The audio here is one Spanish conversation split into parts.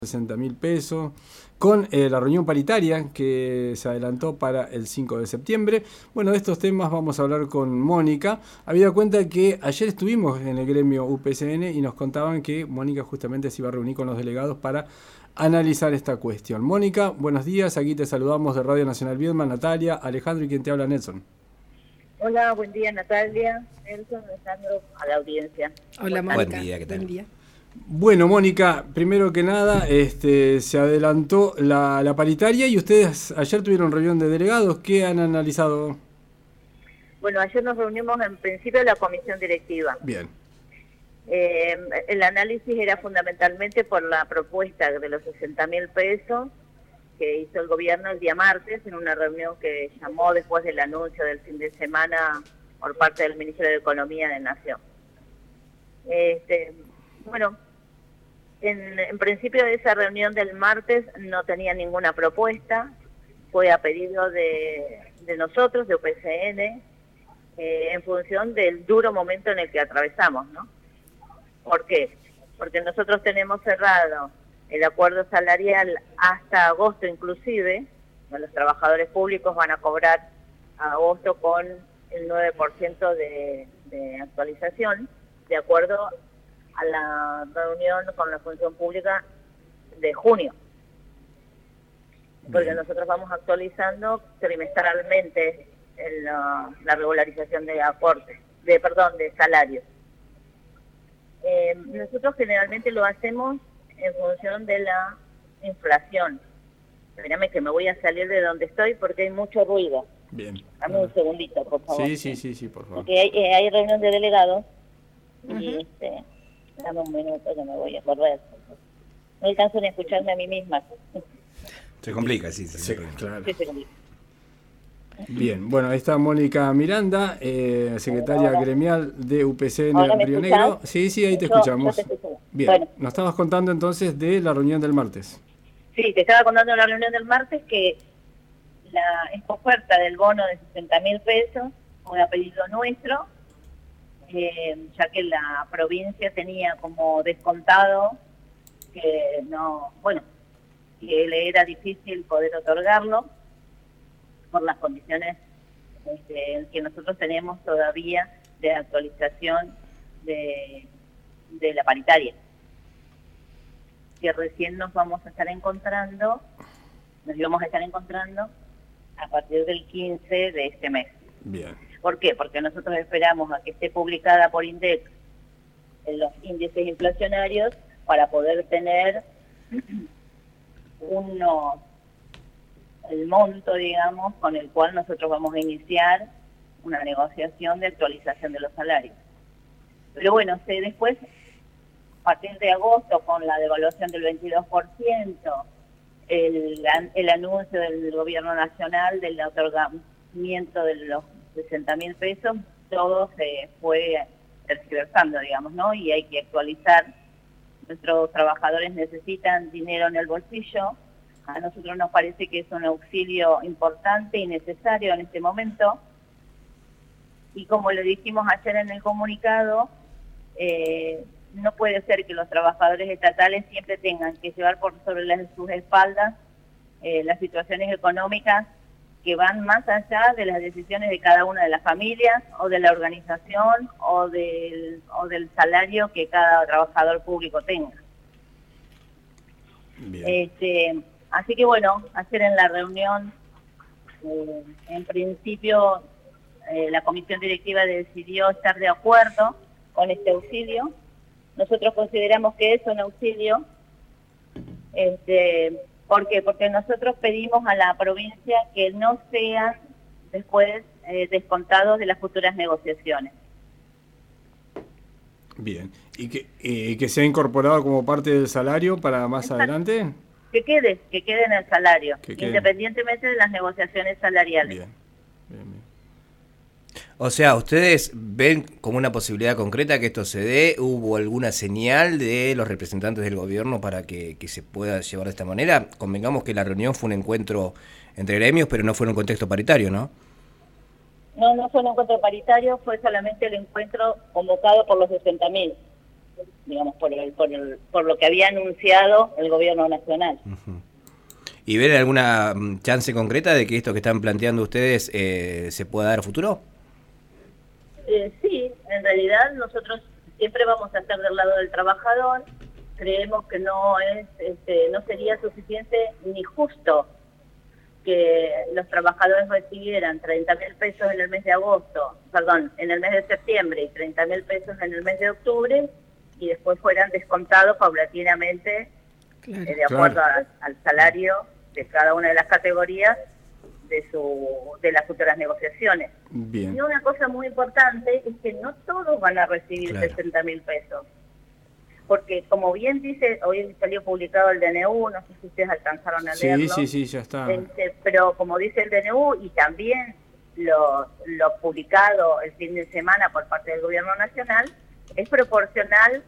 60.000 pesos, con la reunión paritaria que se adelantó para el 5 de septiembre. Bueno, de estos temas vamos a hablar con Mónica. Habida cuenta que ayer estuvimos en el gremio UPCN y nos contaban que Mónica justamente se iba a reunir con los delegados para analizar esta cuestión. Mónica, buenos días, aquí te saludamos de Radio Nacional Viedma, Natalia, Alejandro y quien te habla, Nelson. Hola, buen día Natalia, Nelson, Alejandro, a la audiencia. Hola Mónica. Buen día, ¿qué tal? Buen día. Bueno, Mónica, primero que nada, se adelantó la paritaria y ustedes ayer tuvieron reunión de delegados. ¿Qué han analizado? Bueno, ayer nos reunimos en principio de la comisión directiva. Bien. El análisis era fundamentalmente por la propuesta de los 60.000 pesos que hizo el gobierno el día martes en una reunión que llamó después del anuncio del fin de semana por parte del Ministerio de Economía de Nación. Bueno, en principio de esa reunión del martes no tenía ninguna propuesta, fue a pedido de nosotros, de UPCN, en función del duro momento en el que atravesamos, ¿no? ¿Por qué? Porque nosotros tenemos cerrado el acuerdo salarial hasta agosto inclusive, los trabajadores públicos van a cobrar a agosto con el 9% de actualización, de acuerdo a la reunión con la función pública de junio. Porque nosotros vamos actualizando trimestralmente la regularización de aportes, de salarios. Nosotros generalmente lo hacemos en función de la inflación. Espérame que me voy a salir de donde estoy porque hay mucho ruido. Bien. Dame un segundito, por favor. Sí, por favor. Porque hay reunión de delegados y dame un minuto que me voy a correr. No alcanzo ni a escucharme a mí misma. Se complica, sí, Claro. Sí, se complica. Bien, bueno, ahí está Mónica Miranda, secretaria gremial de UPCN ¿Ahora me Río escuchás? Negro. Sí, ahí te Yo escuchamos. te escucho. Bien, Bueno. nos estabas contando entonces de la reunión del martes. Sí, te estaba contando en la reunión del martes que esta oferta del bono de 60.000 pesos fue a pedido nuestro, ya que la provincia tenía como descontado que que le era difícil poder otorgarlo por las condiciones que nosotros tenemos todavía de actualización de la paritaria, que recién nos íbamos a estar encontrando a partir del 15 de este mes. Bien. ¿Por qué? Porque nosotros esperamos a que esté publicada por INDEC en los índices inflacionarios para poder tener el monto, digamos, con el cual nosotros vamos a iniciar una negociación de actualización de los salarios. Pero bueno, después, a partir de agosto, con la devaluación del 22%, el anuncio del gobierno nacional del otorgamiento de los 60.000 pesos, todo se fue tergiversando, digamos, ¿no? Y hay que actualizar. Nuestros trabajadores necesitan dinero en el bolsillo. A nosotros nos parece que es un auxilio importante y necesario en este momento. Y como le dijimos ayer en el comunicado, no puede ser que los trabajadores estatales siempre tengan que llevar por sobre sus espaldas las situaciones económicas que van más allá de las decisiones de cada una de las familias o de la organización o del salario que cada trabajador público tenga. Bien. Así que bueno, ayer en la reunión, en principio la comisión directiva decidió estar de acuerdo con este auxilio. Nosotros consideramos que es un auxilio. ¿Por qué? Porque nosotros pedimos a la provincia que no sean después descontados de las futuras negociaciones. Bien. ¿Y que sea incorporado como parte del salario para más adelante? Que quede en el salario, Que independientemente de las negociaciones salariales. Bien. O sea, ¿ustedes ven como una posibilidad concreta que esto se dé? ¿Hubo alguna señal de los representantes del gobierno para que se pueda llevar de esta manera? Convengamos que la reunión fue un encuentro entre gremios, pero no fue en un contexto paritario, ¿no? No fue un encuentro paritario, fue solamente el encuentro convocado por los 60.000. digamos, por lo que había anunciado el gobierno nacional. ¿Y ven alguna chance concreta de que esto que están planteando ustedes se pueda dar a futuro? Sí, en realidad nosotros siempre vamos a estar del lado del trabajador. Creemos que no sería suficiente ni justo que los trabajadores recibieran 30.000 pesos en el mes de en el mes de septiembre y 30.000 pesos en el mes de octubre y después fueran descontados paulatinamente de acuerdo al salario de cada una de las categorías de las futuras negociaciones. Bien. Y una cosa muy importante es que no todos van a recibir 60.000 pesos. Porque como bien dice, hoy salió publicado el DNU, no sé si ustedes alcanzaron a leerlo. Sí, ya está. Pero como dice el DNU y también lo publicado el fin de semana por parte del gobierno nacional, es proporcional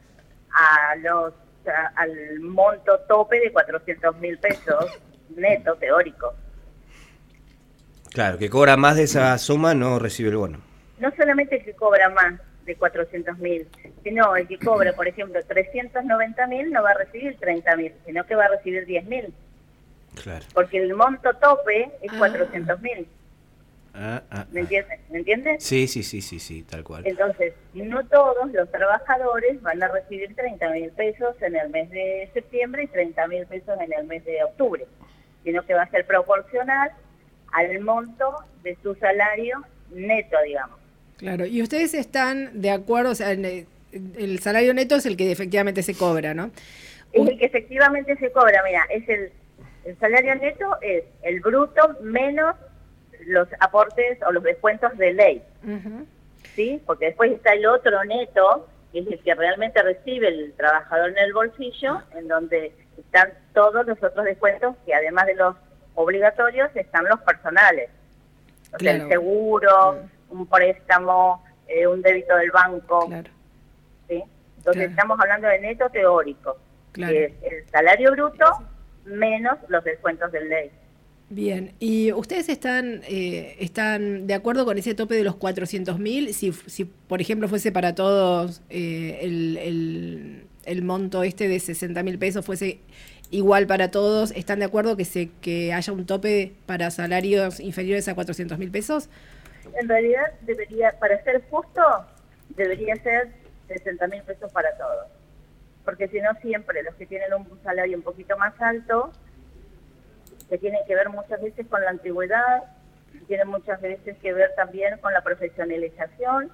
al monto tope de 400.000 pesos neto teórico. Claro, que cobra más de esa suma no recibe el bono. No solamente el que cobra más de 400.000, sino el que cobra, por ejemplo, 390.000 no va a recibir 30.000, sino que va a recibir 10.000. Claro. Porque el monto tope es 400.000. ¿Me entiendes? Sí, tal cual. Entonces, no todos los trabajadores van a recibir 30.000 pesos en el mes de septiembre y 30.000 pesos en el mes de octubre, sino que va a ser proporcional al monto de su salario neto, digamos. Claro, y ustedes están de acuerdo, o sea, el salario neto es el que efectivamente se cobra, ¿no? Es el que efectivamente se cobra, mira, el salario neto es el bruto menos los aportes o los descuentos de ley, ¿sí? Porque después está el otro neto, que es el que realmente recibe el trabajador en el bolsillo, en donde están todos los otros descuentos que además de los obligatorios están los personales. O sea, el seguro, un préstamo, un débito del banco. ¿Sí? Entonces estamos hablando de neto teórico, que es el salario bruto menos los descuentos de ley. Bien, ¿y ustedes están de acuerdo con ese tope de los 400.000? Si por ejemplo fuese para todos el monto de 60.000 pesos fuese igual para todos, ¿están de acuerdo que haya un tope para salarios inferiores a 400.000 pesos? En realidad para ser justo, debería ser 60.000 pesos para todos. Porque si no, siempre los que tienen un salario un poquito más alto, que tienen que ver muchas veces con la antigüedad, tienen muchas veces que ver también con la profesionalización,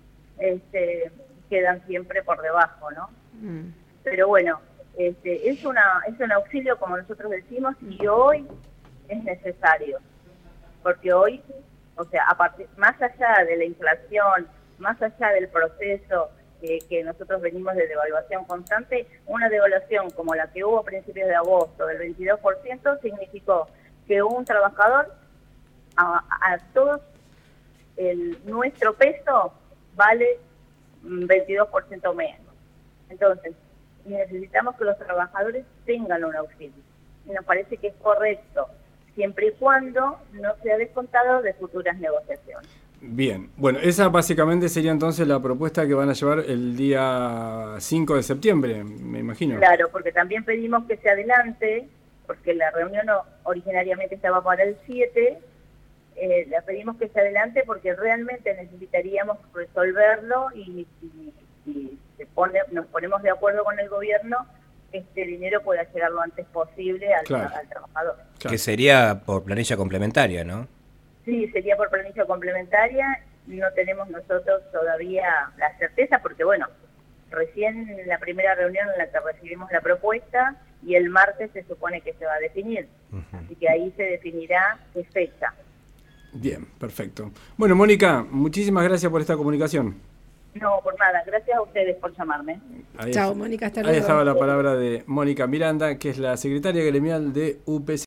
quedan siempre por debajo, ¿no? Pero bueno, es un auxilio, como nosotros decimos, y hoy es necesario, porque hoy, o sea, más allá de la inflación, más allá del proceso que nosotros venimos de devaluación constante, una devaluación como la que hubo a principios de agosto del 22% significó que un trabajador a todos nuestro peso vale 22% menos. Entonces, necesitamos que los trabajadores tengan un auxilio. Y nos parece que es correcto, siempre y cuando no sea descontado de futuras negociaciones. Bien, bueno, esa básicamente sería entonces la propuesta que van a llevar el día 5 de septiembre, me imagino. Claro, porque también pedimos que se adelante, porque la reunión originariamente estaba para el 7, la pedimos que se adelante porque realmente necesitaríamos resolverlo y nos ponemos de acuerdo con el gobierno, este dinero pueda llegar lo antes posible al trabajador. Que sería por planilla complementaria, ¿no? Sí, sería por planilla complementaria. No tenemos nosotros todavía la certeza porque, bueno, recién en la primera reunión en la que recibimos la propuesta y el martes se supone que se va a definir. Así que ahí se definirá qué fecha. Bien, perfecto. Bueno, Mónica, muchísimas gracias por esta comunicación. No, por nada. Gracias a ustedes por llamarme. Chao, Mónica, hasta luego. Ahí estaba la palabra de Mónica Miranda, que es la secretaria gremial de UPC.